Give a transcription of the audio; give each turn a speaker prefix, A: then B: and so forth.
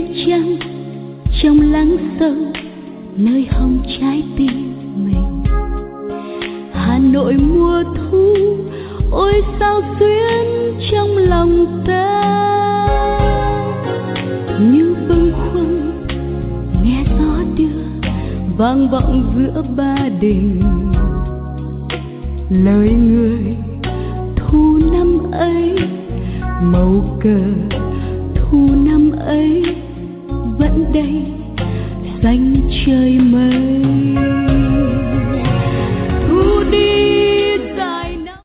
A: chăng trong lắng sâu nơi hông trái tim mình. Hà Nội mùa thu ôi sao xuyến trong lòng ta, như bâng khuâng nghe gió đưa vang vọng giữa ba đình. Lời người thu năm ấy, màu cờ thu năm ấy vẫn đây xanh trời mây.